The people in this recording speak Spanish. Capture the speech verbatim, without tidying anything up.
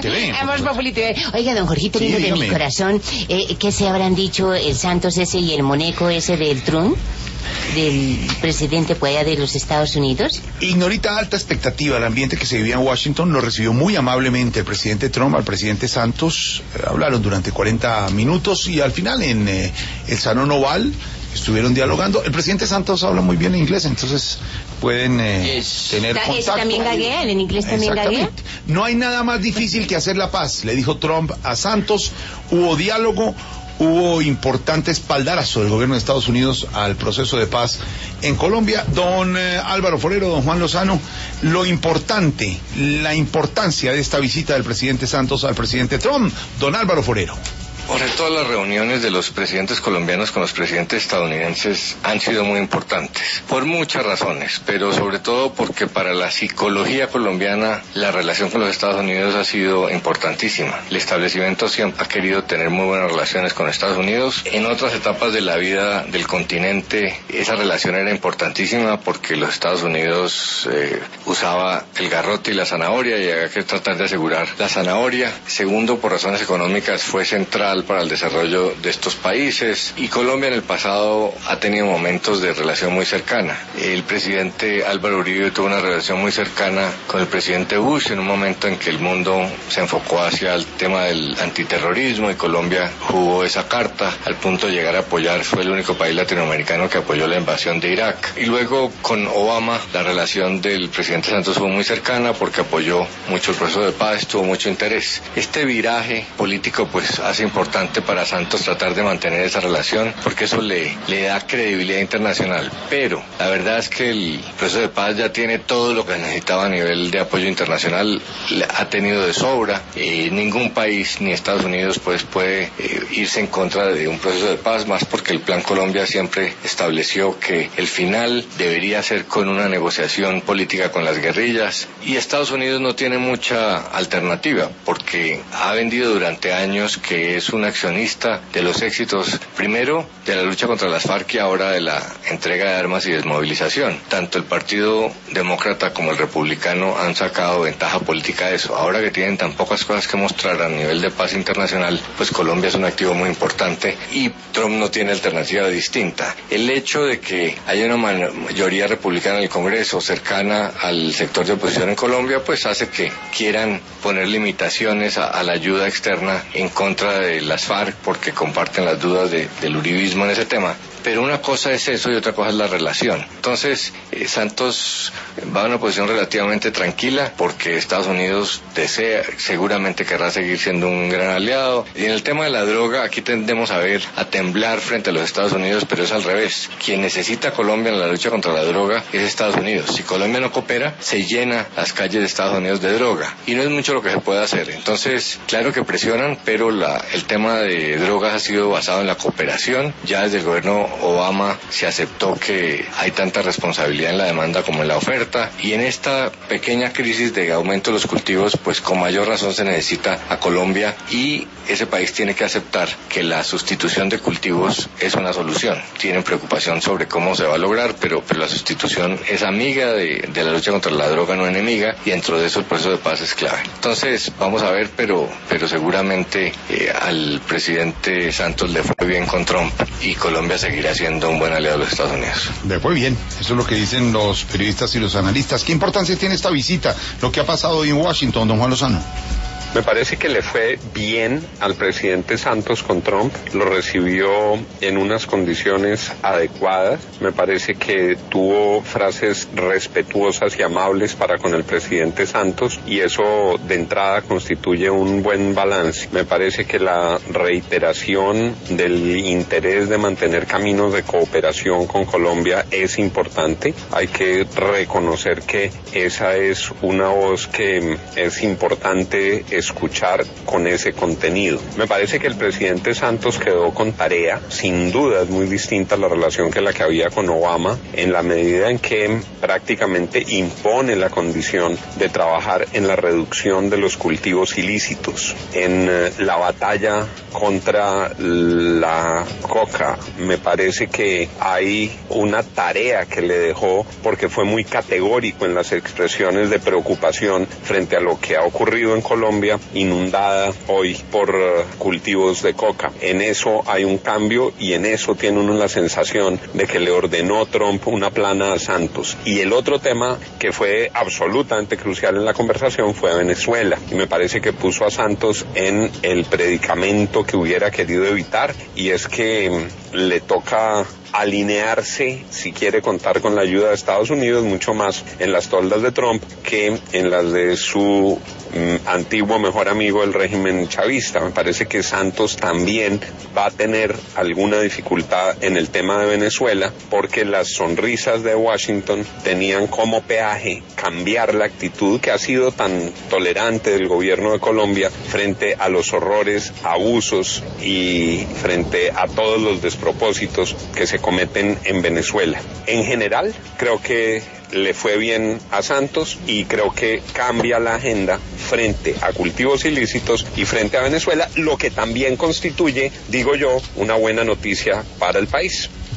T V. En Voz Populi T V. Oiga, don Jorgito, Sí, lindo de dígame. mi corazón, eh, ¿qué se habrán dicho el Santos ese y el Moneco ese del Trump? Del presidente pues, allá de los Estados Unidos. Ignorita alta expectativa. El ambiente que se vivía en Washington lo recibió muy amablemente el presidente Trump al presidente Santos. Eh, hablaron durante cuarenta minutos y al final en eh, el Salón Oval estuvieron dialogando. El presidente Santos habla muy bien inglés, entonces pueden eh, Es, tener ¿Ese contacto. también gaguea? ¿En inglés también gaguea? Exactamente. No hay nada más difícil que hacer la paz, le dijo Trump a Santos. Hubo diálogo, hubo importante espaldarazo del gobierno de Estados Unidos al proceso de paz en Colombia. Don eh, Álvaro Forero, don Juan Lozano, lo importante, la importancia de esta visita del presidente Santos al presidente Trump. Don Álvaro Forero. Por todas las reuniones de los presidentes colombianos con los presidentes estadounidenses han sido muy importantes, por muchas razones, pero sobre todo porque para la psicología colombiana la relación con los Estados Unidos ha sido importantísima. El establecimiento siempre ha querido tener muy buenas relaciones con Estados Unidos. En otras etapas de la vida del continente esa relación era importantísima porque los Estados Unidos eh, usaba el garrote y la zanahoria y había que tratar de asegurar la zanahoria. Segundo, por razones económicas fue central para el desarrollo de estos países, y Colombia en el pasado ha tenido momentos de relación muy cercana. El presidente Álvaro Uribe tuvo una relación muy cercana con el presidente Bush en un momento en que el mundo se enfocó hacia el tema del antiterrorismo y Colombia jugó esa carta al punto de llegar a apoyar, fue el único país latinoamericano que apoyó la invasión de Irak. Y luego con Obama la relación del presidente Santos fue muy cercana porque apoyó mucho el proceso de paz, tuvo mucho interés. Este viraje político pues hace importante para Santos tratar de mantener esa relación porque eso le, le da credibilidad internacional, pero la verdad es que el proceso de paz ya tiene todo lo que necesitaba a nivel de apoyo internacional, ha tenido de sobra, eh, ningún país ni Estados Unidos pues puede eh, irse en contra de un proceso de paz, más porque el Plan Colombia siempre estableció que el final debería ser con una negociación política con las guerrillas, y Estados Unidos no tiene mucha alternativa porque ha vendido durante años que es un accionista de los éxitos, primero de la lucha contra las FARC y ahora de la entrega de armas y desmovilización. Tanto el Partido Demócrata como el Republicano han sacado ventaja política de eso. Ahora que tienen tan pocas cosas que mostrar a nivel de paz internacional, pues Colombia es un activo muy importante y Trump no tiene alternativa distinta. El hecho de que haya una mayoría republicana en el Congreso cercana al sector de oposición en Colombia, pues hace que quieran poner limitaciones a, a la ayuda externa en contra de las FARC porque comparten las dudas de, del uribismo en ese tema. Pero una cosa es eso y otra cosa es la relación. Entonces, eh, Santos va a una posición relativamente tranquila porque Estados Unidos desea, seguramente querrá seguir siendo un gran aliado. Y en el tema de la droga, aquí tendemos a ver, a temblar frente a los Estados Unidos, pero es al revés. Quien necesita a Colombia en la lucha contra la droga es Estados Unidos. Si Colombia no coopera, se llena las calles de Estados Unidos de droga. Y no es mucho lo que se puede hacer. Entonces, claro que presionan, pero la, el tema de drogas ha sido basado en la cooperación. Ya desde el gobierno Obama se aceptó que hay tanta responsabilidad en la demanda como en la oferta, y en esta pequeña crisis de aumento de los cultivos pues con mayor razón se necesita a Colombia, y ese país tiene que aceptar que la sustitución de cultivos es una solución. Tienen preocupación sobre cómo se va a lograr, pero, pero la sustitución es amiga de, de la lucha contra la droga, no enemiga, y dentro de eso el proceso de paz es clave. Entonces vamos a ver, pero, pero seguramente eh, al presidente Santos le fue bien con Trump y Colombia seguirá siendo un buen aliado de los Estados Unidos. Le fue bien, eso es lo que dicen los periodistas y los analistas. ¿Qué importancia tiene esta visita? Lo que ha pasado hoy en Washington, don Juan Lozano. Me parece que le fue bien al presidente Santos con Trump, lo recibió en unas condiciones adecuadas, me parece que tuvo frases respetuosas y amables para con el presidente Santos, y eso de entrada constituye un buen balance. Me parece que la reiteración del interés de mantener caminos de cooperación con Colombia es importante. Hay que reconocer que esa es una voz que es importante escuchar con ese contenido. Me parece que el presidente Santos quedó con tarea, sin duda es muy distinta a la relación que la que había con Obama, en la medida en que prácticamente impone la condición de trabajar en la reducción de los cultivos ilícitos, en la batalla contra la coca. Me parece que hay una tarea que le dejó porque fue muy categórico en las expresiones de preocupación frente a lo que ha ocurrido en Colombia Colombia inundada hoy por uh, cultivos de coca. En eso hay un cambio y en eso tiene uno la sensación de que le ordenó Trump una plana a Santos. Y el otro tema que fue absolutamente crucial en la conversación fue Venezuela. Y me parece que puso a Santos en el predicamento que hubiera querido evitar, y es que um, le toca alinearse, si quiere contar con la ayuda de Estados Unidos, mucho más en las toldas de Trump que en las de su mm, antiguo mejor amigo del régimen chavista. Me parece que Santos también va a tener alguna dificultad en el tema de Venezuela, porque las sonrisas de Washington tenían como peaje cambiar la actitud que ha sido tan tolerante del gobierno de Colombia frente a los horrores, abusos y frente a todos los despropósitos que se cometen en Venezuela. En general, creo que le fue bien a Santos y creo que cambia la agenda frente a cultivos ilícitos y frente a Venezuela, lo que también constituye, digo yo, una buena noticia para el país.